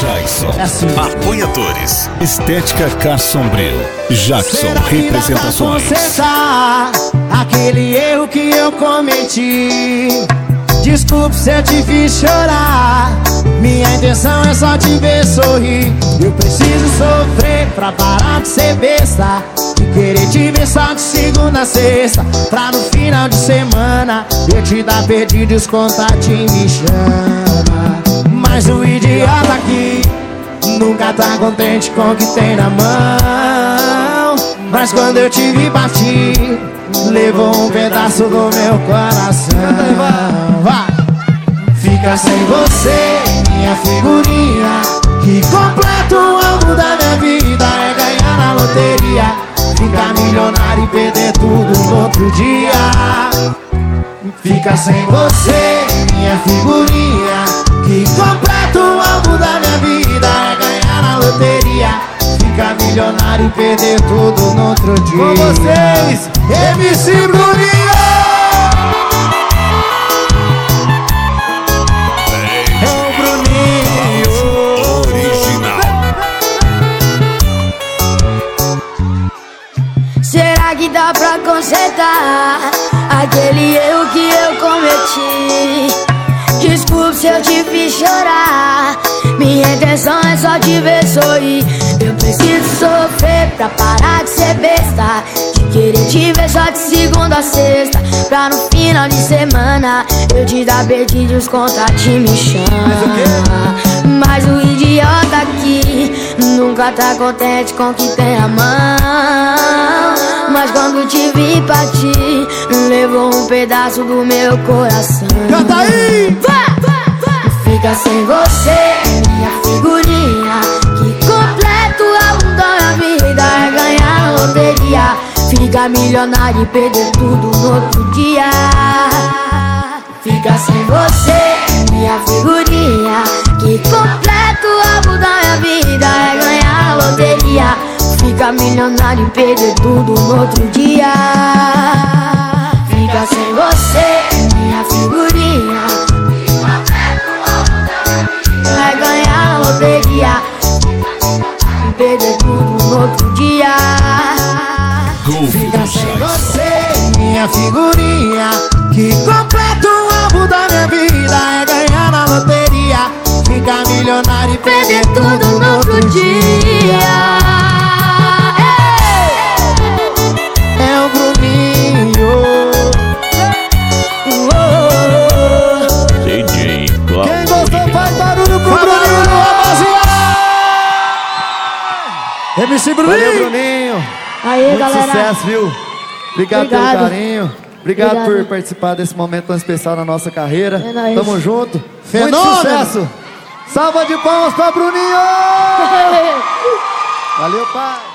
Jackson. assim. Apoiadores: Estética Caixa Sombrio, Jackson Representações. Será que dá pra consertar aquele erro que eu cometi? Desculpe se eu te fiz chorar. Minha intenção é só te ver sorrir. Eu preciso sofrer pra parar de ser besta, de querer te ver só de segunda a sexta, pra no final de semana eu te dar perdido e os contatos me chama. Mas o idiota aqui nunca tá contente com o que tem na mão. Mas quando eu te vi partir, levou um pedaço do meu coração. Vai! Fica sem você, minha figurinha, que completa o alvo da minha vida. É ganhar na loteria, ficar milionário e perder tudo no outro dia. Fica sem você, minha figurinha, que completa o alvo da minha vida. É ganhar na loteria, ficar milionário e perder tudo no outro dia. Com vocês, MC Bruninho! Será que dá pra consertar aquele erro que eu cometi? Desculpe se eu te fiz chorar. Minha intenção é só te ver sorrir. Eu preciso sofrer pra parar de ser besta, de querer te ver só de segunda a sexta, pra no final de semana eu te dar perdido e os contatos me chamam. Mas o idiota aqui nunca tá contente com o que tem na mão. Mas quando te vi partir, levou um pedaço do meu coração. Canta aí! Fica sem você, minha figurinha, que completa o álbum da minha vida. É ganhar na loteria, ficar milionário e perder tudo no outro dia. Fica sem você, minha figurinha, que completa o álbum da minha vida. É ganhar na loteria, ficar milionário e perder tudo no outro dia. Fica sem você, minha figurinha, vai ganhar na loteria e perder tudo no outro dia. Fica sem você, minha figurinha, que completa o álbum da minha vida. É ganhar na loteria, ficar milionário e perder tudo no outro dia. É o Bruninho. DJ Quem gostou faz barulho pro Bruninho, rapaziada! MC Bruninho! Valeu, Bruninho! Aí, Muito galera. sucesso, viu? Obrigado pelo Obrigado. carinho. Obrigado Obrigado. por participar desse momento tão especial na nossa carreira. É nóis. Tamo junto. Fenômeno. Muito sucesso! Salva de palmas pra Bruninho! Valeu, pai!